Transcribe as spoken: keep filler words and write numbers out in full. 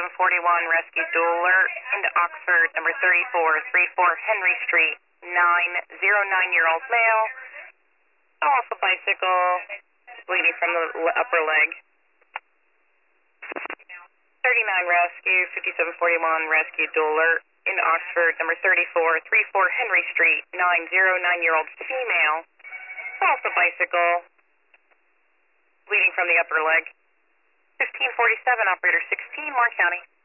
fifty-seven forty-one, rescue dual alert into Oxford, number thirty-four thirty-four Henry Street, nine zero nine-year-old male, off a bicycle, bleeding from the upper leg. thirty-nine rescue, fifty-seven forty-one, rescue dual alert into Oxford, number thirty-four thirty-four Henry Street, nine zero nine-year-old female, off a bicycle, bleeding from the upper leg. fifteen forty-seven, operator sixteen, Mark County.